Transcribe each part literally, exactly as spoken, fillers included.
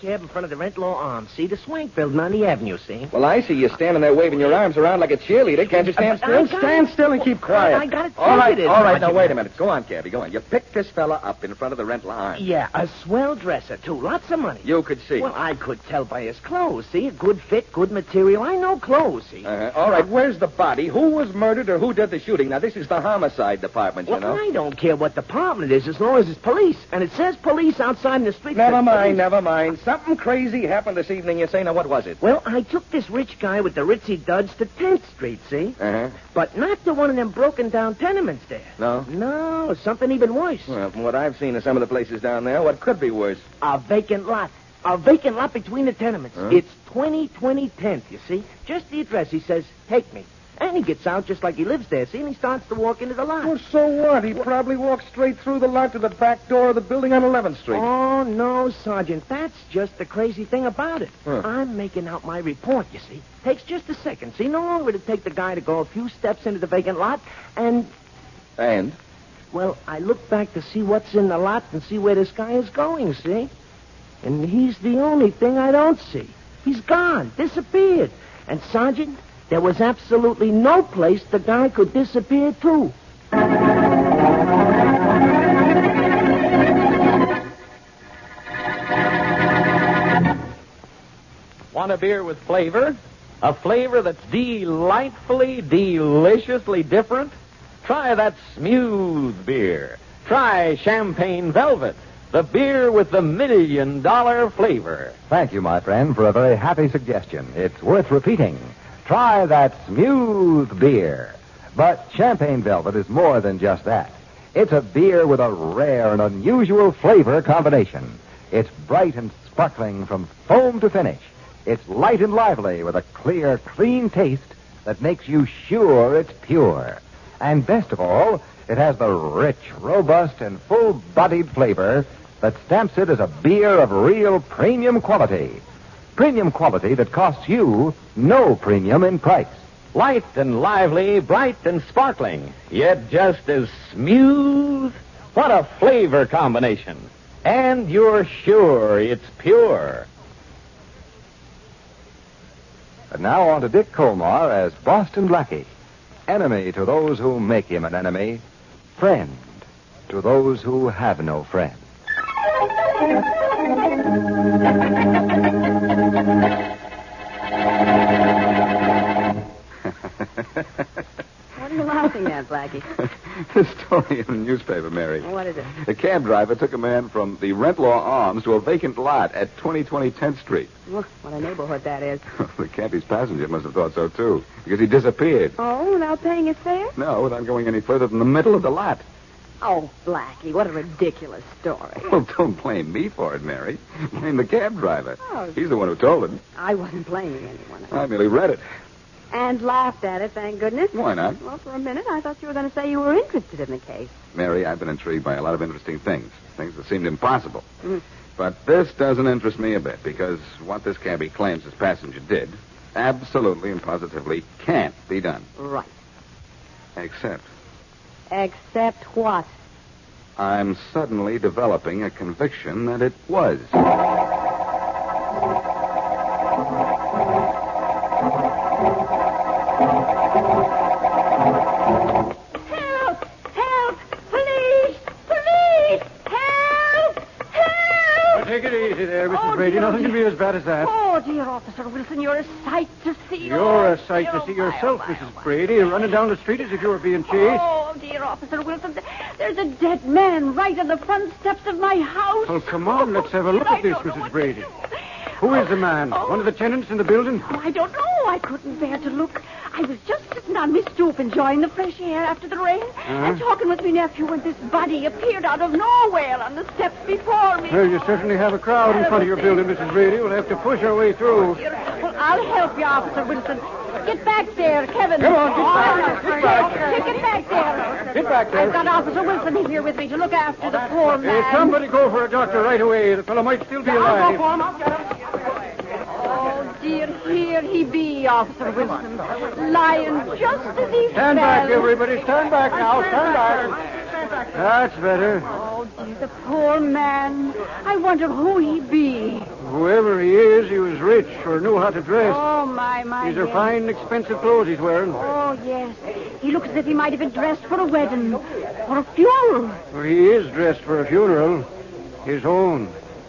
cab in front of the Rent Law Arms. See, the Swank building on the avenue, see? Well, I see you standing there waving your arms around like a cheerleader. Can't you stand Uh, still? I got Stand it. still and keep quiet. I got it All right, ticketed. all right. Now, Sergeant. wait a minute. Go on, Cabby, go on. You picked this fella up in front of the Rent Law Arms. Yeah, a swell dresser, too. Lots of money. You could see. Well, I could tell by his clothes, see? A good fit, good material. I know clothes, see? Uh-huh. All right, where's the body? Who was murdered or who did the shooting? Now, this is the homicide department, you Well, know. I don't care what department it is as long as it's police. And it says police outside in the street. Never Says mind, police. never mind. Something crazy happened this evening, you say. Now, what was it? Well, I took this rich guy with the ritzy duds to tenth Street, see? Uh-huh. But not to one of them broken down tenements there. No? No, something even worse. Well, from what I've seen of some of the places down there, what could be worse? A vacant lot. A vacant lot between the tenements. Huh? It's twenty twenty tenth, you see? Just the address. He says, take me. And he gets out just like he lives there, see? And he starts to walk into the lot. Well, so what? He probably walked straight through the lot to the back door of the building on eleventh Street. Oh, no, Sergeant. That's just the crazy thing about it. Huh. I'm making out my report, you see. Takes just a second. See, no longer would it take the guy to go a few steps into the vacant lot, and, And? well, I look back to see what's in the lot and see where this guy is going, see? And he's the only thing I don't see. He's gone, disappeared. And, Sergeant, there was absolutely no place the guy could disappear to. Want a beer with flavor? A flavor that's delightfully, deliciously different? Try that smooth beer. Try Champagne Velvet, the beer with the million-dollar flavor. Thank you, my friend, for a very happy suggestion. It's worth repeating. Try that smooth beer. But Champagne Velvet is more than just that. It's a beer with a rare and unusual flavor combination. It's bright and sparkling from foam to finish. It's light and lively with a clear, clean taste that makes you sure it's pure. And best of all, it has the rich, robust, and full-bodied flavor that stamps it as a beer of real premium quality. Premium quality that costs you no premium in price. Light and lively, bright and sparkling, yet just as smooth. What a flavor combination. And you're sure it's pure. And now on to Dick Colmar as Boston Blackie. Enemy to those who make him an enemy. Friend to those who have no friend. What are you laughing at, Blackie? This story in the newspaper, Mary. What is it? A cab driver took a man from the Rent Law Arms to a vacant lot at twenty twenty tenth Street. Look, what a neighborhood that is. The cabbie's passenger must have thought so, too, because he disappeared. Oh, without paying his fare? No, without going any further than the middle of the lot. Oh, Blackie, what a ridiculous story. Well, don't blame me for it, Mary. Blame the cab driver. Oh. He's the one who told him. I wasn't blaming anyone. I merely read it. And laughed at it, thank goodness. Why not? Well, for a minute, I thought you were going to say you were interested in the case. Mary, I've been intrigued by a lot of interesting things. Things that seemed impossible. Mm. But this doesn't interest me a bit, because what this cabbie claims his passenger did absolutely and positively can't be done. Right. Except Except what? I'm suddenly developing a conviction that it was. Help! Help! Police! Police! Help! Help! Take it easy there, Missus Oh, Brady. dear, Nothing dear. can be as bad as that. Oh, dear Officer Wilson, you're a sight to see. You're Oh, a sight dear, to see oh, my, yourself, oh, my, Missus oh, my. Brady, running down the street as if you were being chased. Oh, dear Officer Wilson, there's a dead man right on the front steps of my house. Well, come on, let's have a look I at this, don't know Missus what to Brady. do. Who is the man? Oh. One of the tenants in the building? Oh, I don't know. I couldn't bear to look. I was just sitting on my stoop enjoying the fresh air after the rain and talking with my nephew when this body appeared out of nowhere on the steps before me. Well, you certainly have a crowd in front of your building, Missus Brady. We'll have to push our way through. Well, I'll help you, Officer Wilson. Get back there, Kevin. Come on, get back. Oh, Get back. Get back there. Get back there. I've got Officer Wilson here with me to look after the poor man. Hey, somebody go for a doctor right away. The fellow might still be I'll alive. go for him. I'll get him. Oh, dear, here he be, Officer Wilson, lying just as he Stand fell. back, everybody. Stand back now. Stand back. That's better. Oh, Oh, dear, the poor man. I wonder who he be. Whoever he is, he was rich or knew how to dress. Oh, my, my. These are yes. fine, expensive clothes he's wearing. Oh, yes. He looks as if he might have been dressed for a wedding or a funeral. Well, he is dressed for a funeral. His own.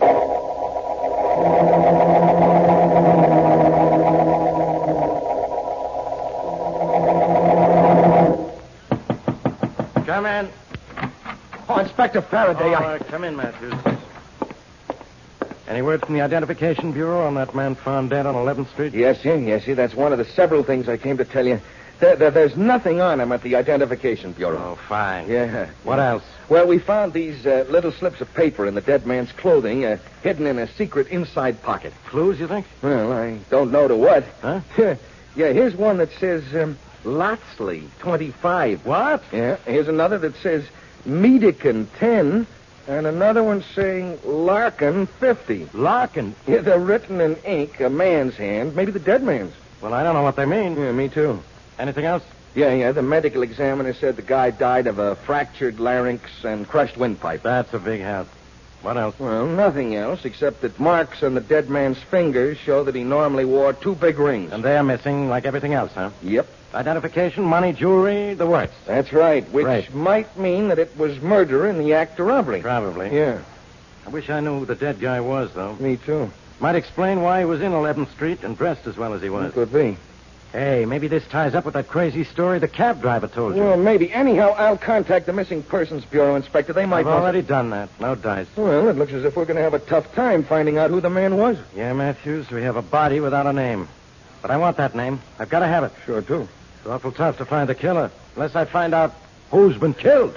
Come in. Oh, Inspector Faraday, Oh, I... uh, come in, Matthews. Any word from the Identification Bureau on that man found dead on eleventh Street? Yes, sir. Yes, sir. That's one of the several things I came to tell you. There, there, there's nothing on him at the Identification Bureau. Oh, fine. Yeah. What else? Well, we found these uh, little slips of paper in the dead man's clothing, uh, hidden in a secret inside pocket. Clues, you think? Well, I don't know to what. Huh? Yeah, here's one that says um, Lotsley, twenty-five. What? Yeah, here's another that says Medican, ten, and another one saying Larkin, fifty. Larkin? Yeah, they're written in ink, a man's hand, maybe the dead man's. Well, I don't know what they mean. Yeah, me too. Anything else? Yeah, yeah, the medical examiner said the guy died of a fractured larynx and crushed windpipe. That's a big help. What else? Well, nothing else, except that marks on the dead man's fingers show that he normally wore two big rings. And they're missing like everything else, huh? Yep. Identification, money, jewelry, the works. That's right, which Right. might mean that it was murder in the act of robbery. Probably. Yeah, I wish I knew who the dead guy was, though. me too. Might explain why he was in eleventh Street and dressed as well as he was. Could be. Hey, maybe this ties up with that crazy story the cab driver told you. Well, maybe. Anyhow, I'll contact the Missing Persons Bureau, Inspector. They might I've know- already done that. No dice. Well, it looks as if we're going to have a tough time finding out who the man was. Yeah, Matthews, we have a body without a name. But I want that name. I've got to have it. Sure, too. It's awful tough to find the killer, unless I find out who's been killed.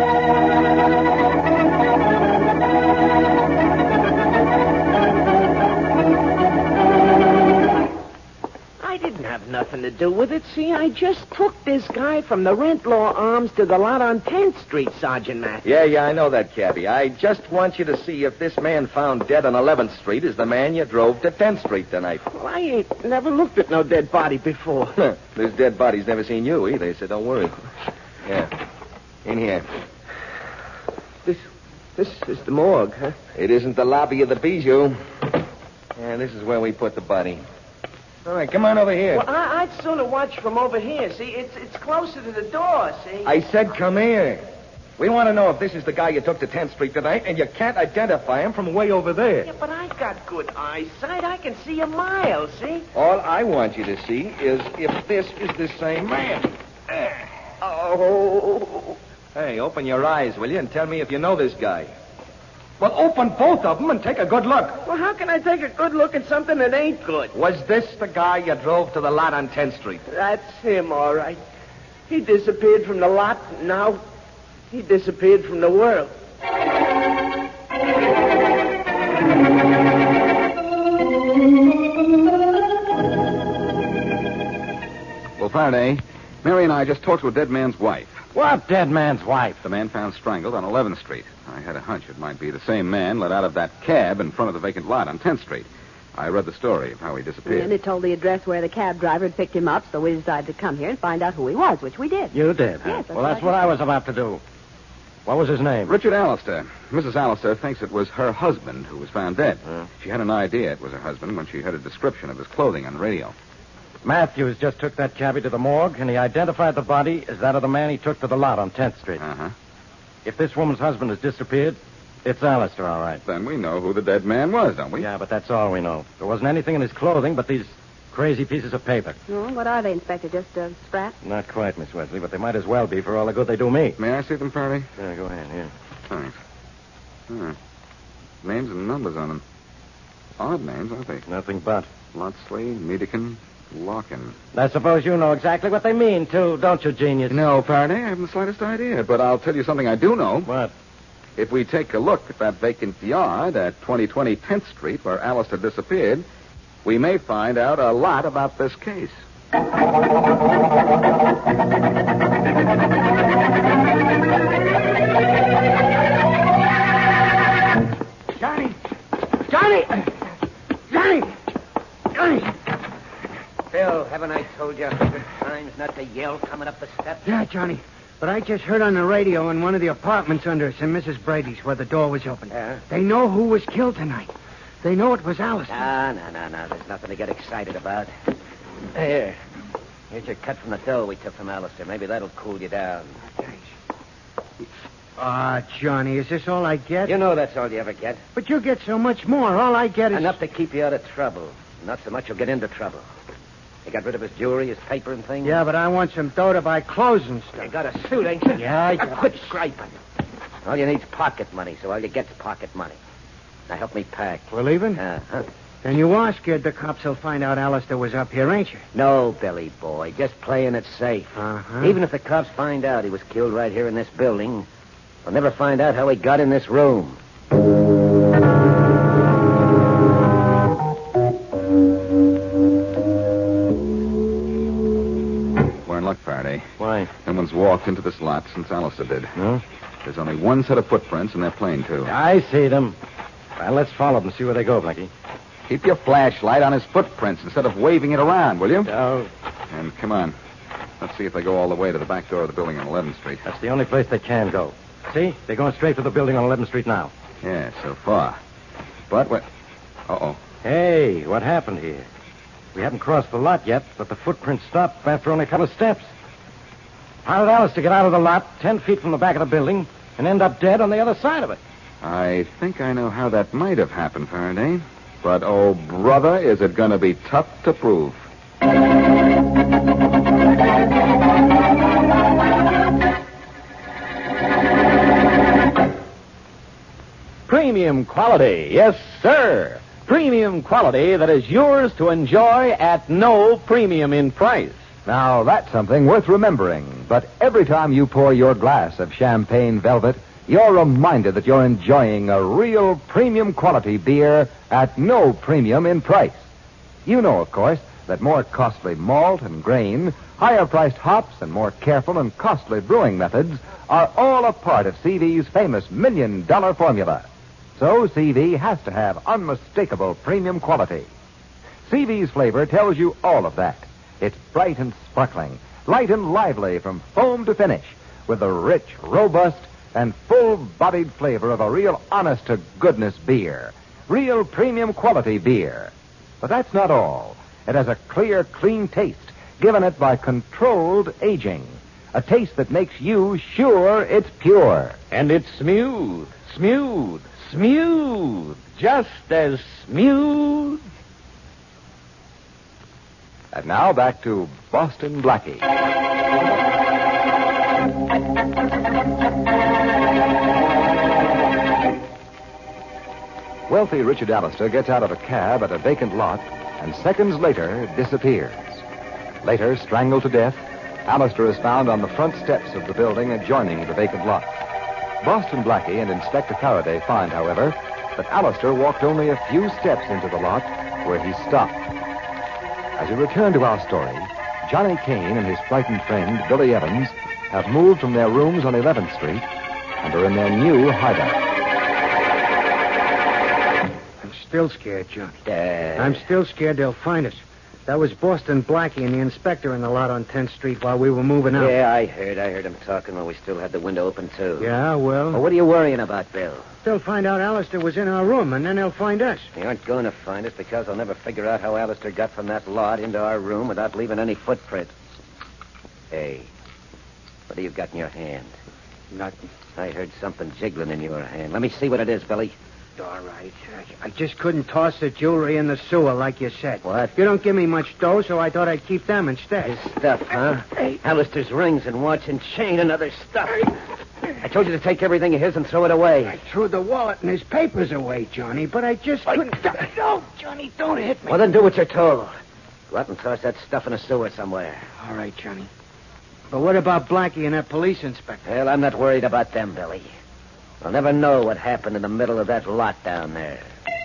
I didn't have nothing to do with it. See, I just took this guy from the Rentlaw Arms to the lot on tenth Street, Sergeant Matthews. Yeah, yeah, I know that, Cabby. I just want you to see if this man found dead on eleventh Street is the man you drove to tenth Street tonight. Well, I ain't never looked at no dead body before. Huh. This dead body's never seen you either, so don't worry. Yeah. In here. This, this is the morgue, huh? It isn't the lobby of the Bijou. Yeah, this is where we put the body. All right, come on over here. Well, I, I'd sooner watch from over here. See, it's it's closer to the door. See. I said come here. We want to know if this is the guy you took to tenth Street tonight, and you can't identify him from way over there. Yeah, but I got good eyesight. I can see a mile. See. All I want you to see is if this is the same man. Oh. Hey, open your eyes, will you, and tell me if you know this guy. Well, open both of them and take a good look. Well, how can I take a good look at something that ain't good? Was this the guy you drove to the lot on tenth Street? That's him, all right. He disappeared from the lot. Now he disappeared from the world. Well, Faraday, Mary and I just talked to a dead man's wife. What dead man's wife? The man found strangled on eleventh Street. I had a hunch it might be the same man let out of that cab in front of the vacant lot on tenth Street. I read the story of how he disappeared. And it told the address where the cab driver had picked him up, so we decided to come here and find out who he was, which we did. You did, huh? Yes, that's well, that's what what I I was about to do. What was his name? Richard Allister. Missus Allister thinks it was her husband who was found dead. Huh? She had an idea it was her husband when she heard a description of his clothing on the radio. Matthews just took that cabbie to the morgue, and he identified the body as that of the man he took to the lot on tenth Street. Uh-huh. If this woman's husband has disappeared, it's Alistair, all right. Then we know who the dead man was, don't we? Yeah, but that's all we know. There wasn't anything in his clothing but these crazy pieces of paper. Oh, what are they, Inspector? Just a scrap? Not quite, Miss Wesley, but they might as well be for all the good they do me. May I see them, Faraday? Yeah, go ahead, here. Thanks. Huh. Names and numbers on them. Odd names, aren't they? Nothing but. Lotsley, Medican, Larkin. I suppose you know exactly what they mean, too, don't you, genius? No, Faraday, I haven't the slightest idea. But I'll tell you something I do know. What? If we take a look at that vacant yard at twenty twenty tenth Street where Allister disappeared, we may find out a lot about this case. Johnny! Johnny! Johnny! Johnny! Phil, haven't I told you a hundred times not to yell coming up the steps? Yeah, Johnny. But I just heard on the radio in one of the apartments under us in Missus Brady's where the door was open. Yeah? They know who was killed tonight. They know it was Alistair. No, no, no, no. There's nothing to get excited about. Here. Here's your cut from the dough we took from Alistair. Maybe that'll cool you down. Ah, Johnny, is this all I get? You know that's all you ever get. But you get so much more. All I get is... Enough to keep you out of trouble. Not so much you'll get into trouble. You got rid of his jewelry, his paper and things? Yeah, but I want some dough to buy clothes and stuff. You got a suit, ain't you? Yeah, I Now, got quit scraping. All you need's pocket money, so all you get's pocket money. Now help me pack. We're leaving? Uh-huh. And you are scared the cops will find out Alistair was up here, ain't you? No, Billy boy. Just playing it safe. Uh-huh. Even if the cops find out he was killed right here in this building, they'll never find out how he got in this room. We're in luck, Faraday. Why? No one's walked into this lot since Alistair did. No? There's only one set of footprints, and they're plain, too. I see them. Well, let's follow them and see where they go, Blackie. Keep your flashlight on his footprints instead of waving it around, will you? Oh, And come on. Let's see if they go all the way to the back door of the building on eleventh Street. that's the only place they can go. See? They're going straight to the building on eleventh Street now. Yeah, so far. But what? Uh-oh. Hey, what happened here? We haven't crossed the lot yet, but the footprints stopped after only a couple of steps. How did Alistair get out of the lot ten feet from the back of the building and end up dead on the other side of it? I think I know how that might have happened, Faraday. But, oh, brother, is it going to be tough to prove. Premium quality, yes, sir. Premium quality that is yours to enjoy at no premium in price. Now, that's something worth remembering. But every time you pour your glass of champagne velvet, you're reminded that you're enjoying a real premium quality beer at no premium in price. You know, of course, that more costly malt and grain, higher-priced hops, and more careful and costly brewing methods are all a part of C V's famous million-dollar formula. So C V has to have unmistakable premium quality. C V's flavor tells you all of that. It's bright and sparkling, light and lively from foam to finish, with the rich, robust, and full-bodied flavor of a real honest-to-goodness beer. Real premium quality beer. But that's not all. It has a clear, clean taste, given it by controlled aging. A taste that makes you sure it's pure. And it's smooth, smooth, smooth. Just as smooth. And now back to Boston Blackie. Wealthy Richard Alistair gets out of a cab at a vacant lot and seconds later disappears. Later, strangled to death, Alistair is found on the front steps of the building adjoining the vacant lot. Boston Blackie and Inspector Faraday find, however, that Alistair walked only a few steps into the lot where he stopped. As we return to our story, Johnny Kane and his frightened friend, Billy Evans, have moved from their rooms on eleventh Street and are in their new hideout. I'm still scared, Johnny. Uh, I'm still scared they'll find us. That was Boston Blackie and the inspector in the lot on tenth Street while we were moving out. Yeah, I heard. I heard him talking when we still had the window open, too. Yeah, well... Well, what are you worrying about, Bill? They'll find out Alistair was in our room, and then they'll find us. They aren't going to find us because they'll never figure out how Alistair got from that lot into our room without leaving any footprint. Hey, what do you got in your hand? Nothing. I heard something jiggling in your hand. Let me see what it is, Billy. All right. I, I just couldn't toss the jewelry in the sewer like you said. What? You don't give me much dough, so I thought I'd keep them instead. His stuff, huh? Alistair's rings and watch and chain and other stuff. I told you to take everything of his and throw it away. I threw the wallet and his papers away, Johnny, but I just couldn't... No, Johnny, don't hit me. Well, then do what you're told. Go out and toss that stuff in a sewer somewhere. All right, Johnny. But what about Blackie and that police inspector? Well, I'm not worried about them, Billy. I'll never know what happened in the middle of that lot down there.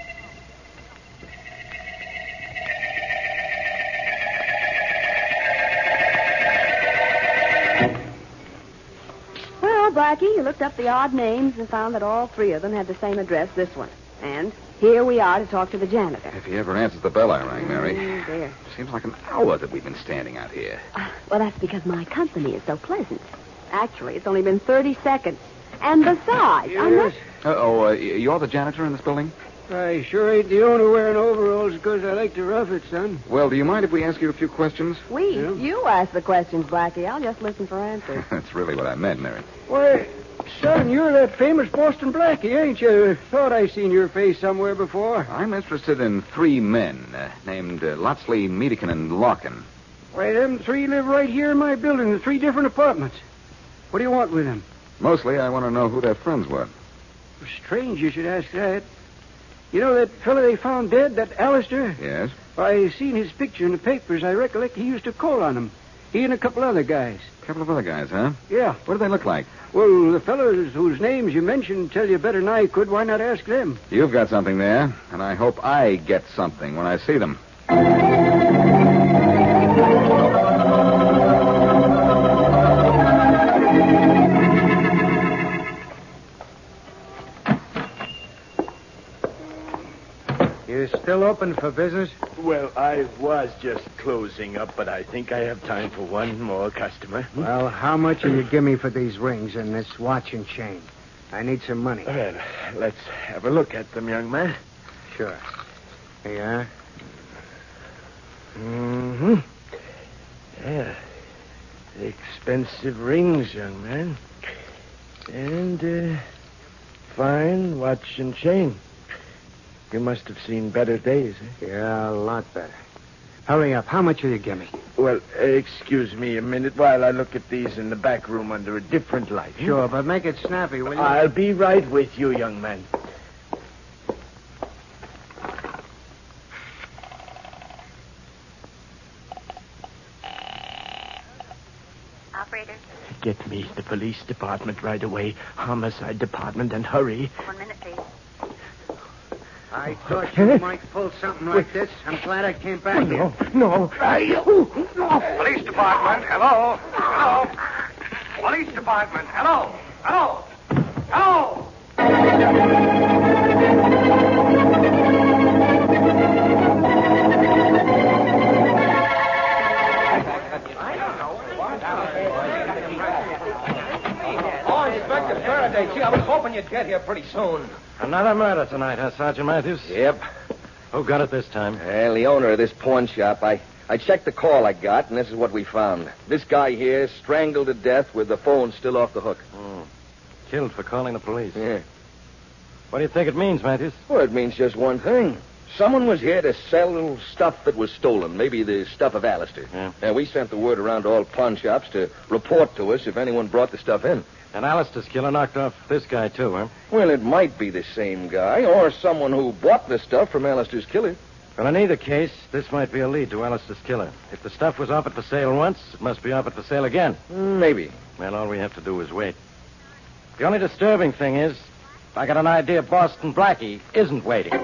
Well, Blackie, you looked up the odd names and found that all three of them had the same address, this one. And here we are to talk to the janitor. If he ever answers the bell I rang, Mary. Oh, dear. Seems like an hour that we've been standing out here. Uh, well, that's because my company is so pleasant. Actually, it's only been thirty seconds. And besides, I'm not... Yes. Uh-oh, uh, you're the janitor in this building? I sure ain't the owner wearing overalls because I like to rough it, son. Well, do you mind if we ask you a few questions? We, Yeah. you ask the questions, Blackie. I'll just listen for answers. That's really what I meant, Mary. Why, son, you're that famous Boston Blackie, ain't you? Thought I seen your face somewhere before. I'm interested in three men uh, named uh, Lotsley, Medekin, and Larkin. Why, them three live right here in my building in three different apartments. What do you want with them? Mostly, I want to know who their friends were. Strange you should ask that. You know that fella they found dead, that Alistair? Yes? I seen his picture in the papers. I recollect he used to call on him. He and a couple other guys. A couple of other guys, huh? Yeah. What do they look like? Well, the fellows whose names you mentioned tell you better than I could. Why not ask them? You've got something there, and I hope I get something when I see them. You still open for business? Well, I was just closing up, but I think I have time for one more customer. Well, how much will you give me for these rings and this watch and chain? I need some money. Well, let's have a look at them, young man. Sure. Here you are. Mm-hmm. Yeah. Expensive rings, young man. And, uh, fine watch and chain. You must have seen better days, eh? Yeah, a lot better. Hurry up. How much will you give me? Well, uh, excuse me a minute while I look at these in the back room under a different light. hmm? Sure, but make it snappy, will you? I'll be right with you, young man. Operator, Get me the police department right away. Homicide department, and hurry. one minute, please. I thought you might pull something like this. I'm glad I came back here. No, I... Police department, hello? Hello? Police department, hello? Hello? Hello? Oh, Inspector Faraday, gee, I was hoping you'd get here pretty soon. Another murder tonight, huh, Sergeant Matthews? Yep. Who got it this time? Well, the owner of this pawn shop, I, I checked the call I got, and this is what we found. This guy here strangled to death with the phone still off the hook. Hmm. Killed for calling the police. Yeah. What do you think it means, Matthews? Well, it means just one thing. Someone was here to sell stuff that was stolen, maybe the stuff of Alistair. Yeah. And we sent the word around to all pawn shops to report to us if anyone brought the stuff in. And Alistair's killer knocked off this guy, too, huh? Well, it might be the same guy or someone who bought the stuff from Alistair's killer. Well, in either case, this might be a lead to Alistair's killer. If the stuff was offered for sale once, it must be offered for sale again. Maybe. Well, all we have to do is wait. The only disturbing thing is, I got an idea Boston Blackie isn't waiting.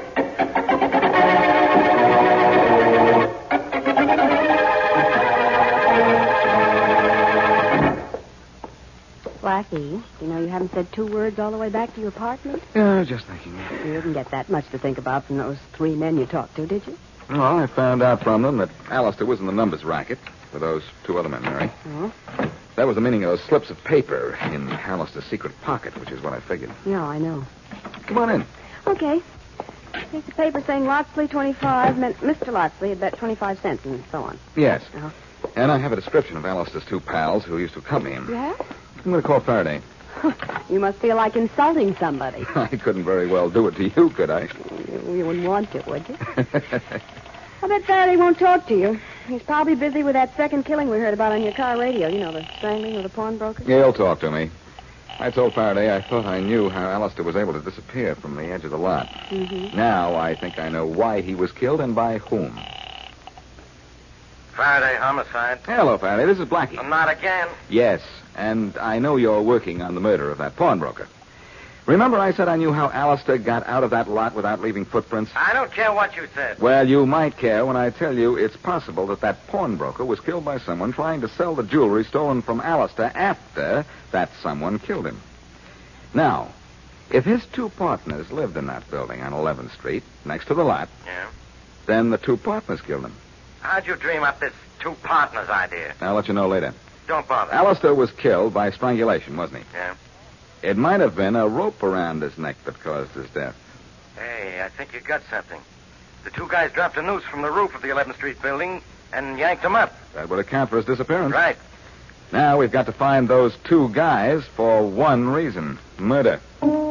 Blackie, you know you haven't said two words all the way back to your apartment? Yeah, I was just thinking. You didn't get that much to think about from those three men you talked to, did you? Well, I found out from them that Alistair was in the numbers racket with those two other men, Mary. Oh? That was the meaning of those slips of paper in Alistair's secret pocket, which is what I figured. Yeah, I know. Come on in. Okay. Here's the paper saying Lotsley twenty-five meant Mister Lotsley had bet twenty-five cents and so on. Yes. Uh-huh. And I have a description of Alistair's two pals who used to accompany him. Yeah? I'm going to call Faraday. You must feel like insulting somebody. I couldn't very well do it to you, could I? You, you wouldn't want to, would you? I bet Faraday won't talk to you. He's probably busy with that second killing we heard about on your car radio. You know, the strangling of the pawnbroker. Yeah, he'll talk to me. I told Faraday I thought I knew how Alistair was able to disappear from the edge of the lot. Mm-hmm. Now I think I know why he was killed and by whom. Faraday homicide. Hello, Faraday. This is Blackie. Not again. Yes, and I know you're working on the murder of that pawnbroker. Remember I said I knew how Alistair got out of that lot without leaving footprints? I don't care what you said. Well, you might care when I tell you it's possible that that pawnbroker was killed by someone trying to sell the jewelry stolen from Alistair after that someone killed him. Now, if his two partners lived in that building on eleventh Street, next to the lot, Yeah? then the two partners killed him. How'd you dream up this two partners idea? I'll let you know later. Don't bother. Alistair was killed by strangulation, wasn't he? Yeah. It might have been a rope around his neck that caused his death. Hey, I think you got something. The two guys dropped a noose from the roof of the eleventh Street building and yanked him up. That would account for his disappearance. Right. Now we've got to find those two guys for one reason. Murder.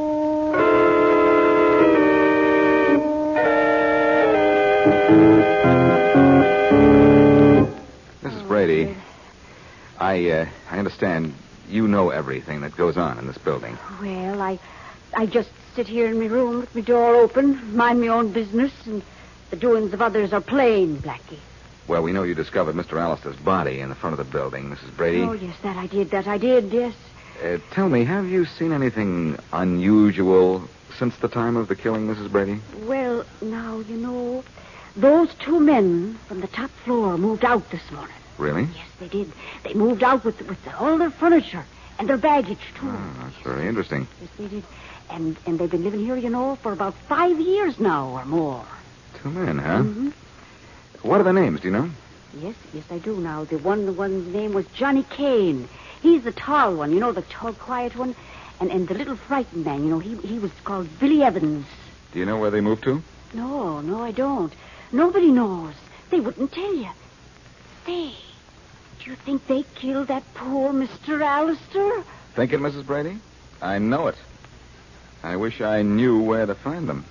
Missus Brady, I, uh, I understand you know everything that goes on in this building. Well, I I just sit here in my room with my door open, mind my own business, and the doings of others are plain, Blackie. Well, we know you discovered Mister Alistair's body in the front of the building, Missus Brady. Oh, yes, that I did, that I did, yes. Uh, tell me, have you seen anything unusual since the time of the killing, Missus Brady? Well, now, you know, those two men from the top floor moved out this morning. Really? Yes, they did. They moved out with with all their furniture and their baggage, too. Oh, that's very interesting. Yes, they did. And and they've been living here, you know, for about five years now or more. Two men, huh? Mm-hmm. What are their names, do you know? Yes, yes, I do now. The one, the one's name was Johnny Kane. He's the tall one, you know, the tall, quiet one. And and the little frightened man, you know, he he was called Billy Evans. Do you know where they moved to? No, no, I don't. Nobody knows. They wouldn't tell you. Say, do you think they killed that poor Mister Alistair? Think it, Missus Brady? I know it. I wish I knew where to find them.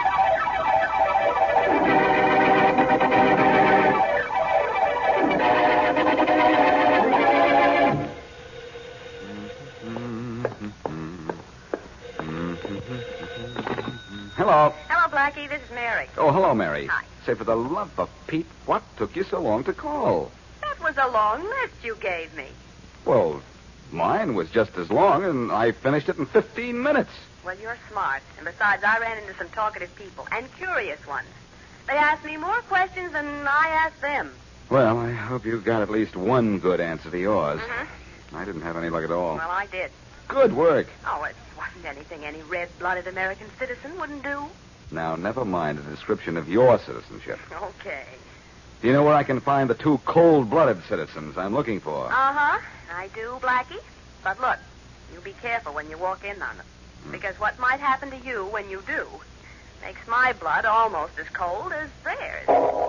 Hello. Hello, Blackie. This is Mary. Oh, hello, Mary. Hi. Say, for the love of Pete, what took you so long to call? That was a long list you gave me. Well, mine was just as long, and I finished it in fifteen minutes. Well, you're smart. And besides, I ran into some talkative people, and curious ones. They asked me more questions than I asked them. Well, I hope you got at least one good answer to yours. Mm-hmm. I didn't have any luck at all. Well, I did. Good work. Oh, it wasn't anything any red-blooded American citizen wouldn't do. Now, never mind a description of your citizenship. Okay. Do you know where I can find the two cold-blooded citizens I'm looking for? Uh-huh. I do, Blackie. But look, you be careful when you walk in on them. Hmm. Because what might happen to you when you do makes my blood almost as cold as theirs.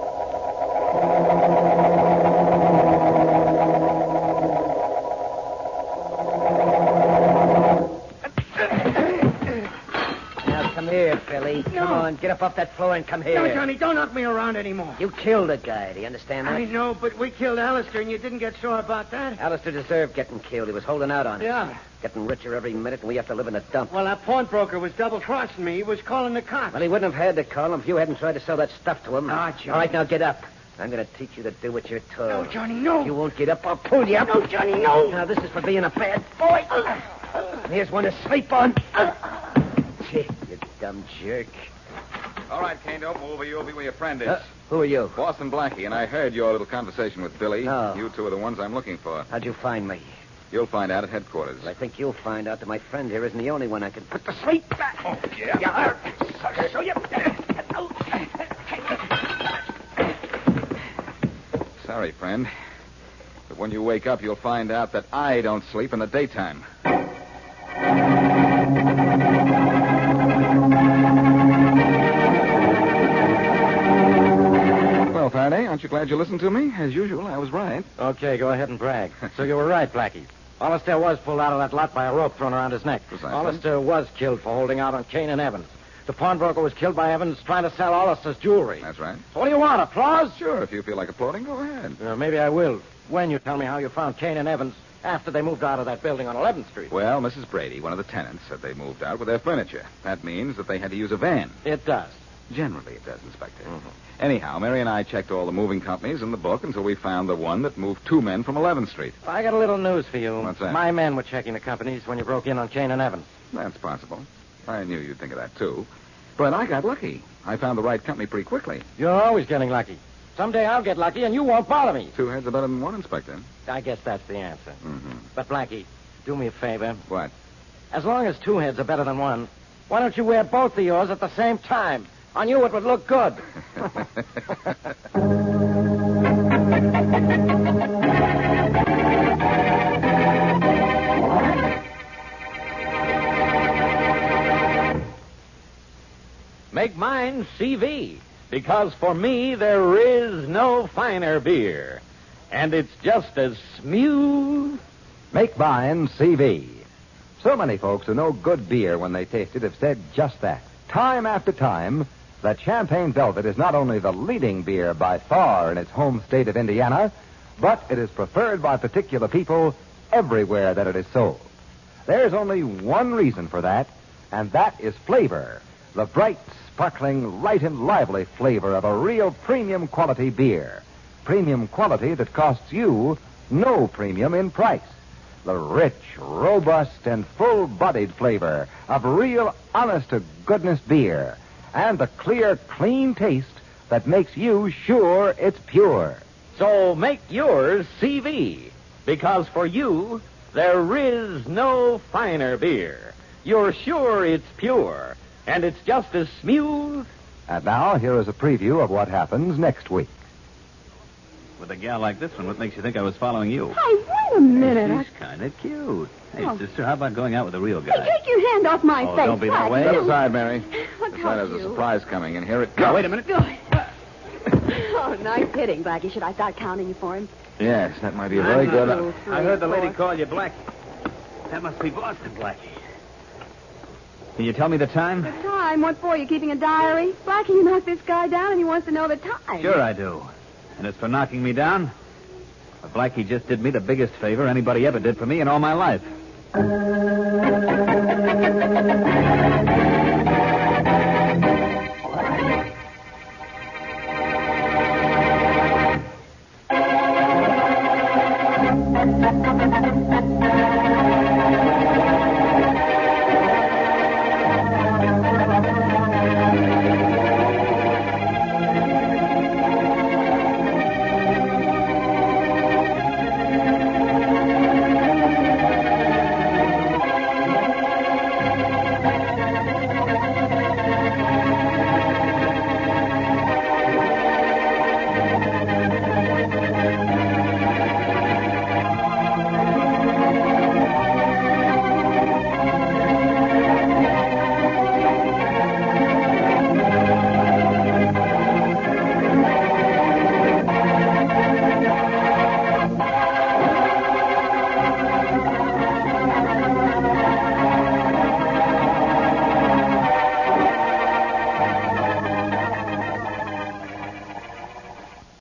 Come here, Billy. Come No. on, get up off that floor and come here. No, Johnny, don't knock me around anymore. You killed a guy. Do you understand that? I know, but we killed Alistair, and you didn't get sore about that. Alistair deserved getting killed. He was holding out on us. Yeah. Getting richer every minute, and we have to live in a dump. Well, that pawnbroker was double-crossing me. He was calling the cops. Well, he wouldn't have had to call him if you hadn't tried to sell that stuff to him. Ah, Johnny. All right, now get up. I'm going to teach you to do what you're told. No, Johnny, no. If you won't get up, I'll pull you up. No, Johnny, no. Now, this is for being a bad boy. Here's one to sleep on. Gee, you dumb jerk. All right, Kane, don't move or you'll be where your friend is. Uh, who are you? Boston Blackie, and I heard your little conversation with Billy. Oh. You two are the ones I'm looking for. How'd you find me? You'll find out at headquarters. Well, I think you'll find out that my friend here isn't the only one I can put to sleep. Oh, yeah. Yeah. So you... Sorry, friend. But when you wake up, you'll find out that I don't sleep in the daytime. Well, Faraday, aren't you glad you listened to me? As usual, I was right. Okay, go ahead and brag. So you were right, Blackie. Alistair was pulled out of that lot by a rope thrown around his neck. Precisely. Alistair was killed for holding out on Kane and Evans. The pawnbroker was killed by Evans trying to sell Alistair's jewelry. That's right. So what do you want, applause? Sure, if you feel like applauding, go ahead. Uh, maybe I will, when you tell me how you found Kane and Evans after they moved out of that building on eleventh Street. Well, Missus Brady, one of the tenants, said they moved out with their furniture. That means that they had to use a van. It does. Generally, it does, Inspector. Mm-hmm. Anyhow, Mary and I checked all the moving companies in the book until we found the one that moved two men from eleventh Street. I got a little news for you. What's that? My men were checking the companies when you broke in on Kane and Evans. That's possible. I knew you'd think of that, too. But I got lucky. I found the right company pretty quickly. You're always getting lucky. Someday I'll get lucky and you won't bother me. Two heads are better than one, Inspector. I guess that's the answer. Mm-hmm. But, Blackie, do me a favor. What? As long as two heads are better than one, why don't you wear both of yours at the same time? On you, it would look good. make mine C V, because for me there is no finer beer. And it's just as smooth. Make mine C V. So many folks who know good beer when they taste it have said just that. Time after time, that Champagne Velvet is not only the leading beer by far in its home state of Indiana, but it is preferred by particular people everywhere that it is sold. There's only one reason for that, and that is flavor. The bright, sparkling, light and lively flavor of a real premium quality beer. Premium quality that costs you no premium in price. The rich, robust, and full-bodied flavor of real, honest-to-goodness beer. And the clear, clean taste that makes you sure it's pure. So make yours C V, because for you, there is no finer beer. You're sure it's pure, and it's just as smooth. And now, here is a preview of what happens next week. With a gal like this one, what makes you think I was following you? Hey, wait a minute. Hey, she's kind of cute. Hey, Oh. sister, how about going out with a real guy? Hey, take your hand off my Oh, face. don't be that Blackie. way. Step aside, Mary. What This got has a you? surprise coming, and here it Now, comes. wait a minute. Good. Oh, nice hitting, Blackie. Should I start counting you for him? Yes, that might be a very good... Two, three, I heard the lady four. call you Blackie. That must be Boston Blackie. Can you tell me the time? The time? What for? You keeping a diary? Blackie, you knocked this guy down and he wants to know the time. Sure I do. And it's for knocking me down? But Blackie just did me the biggest favor anybody ever did for me in all my life.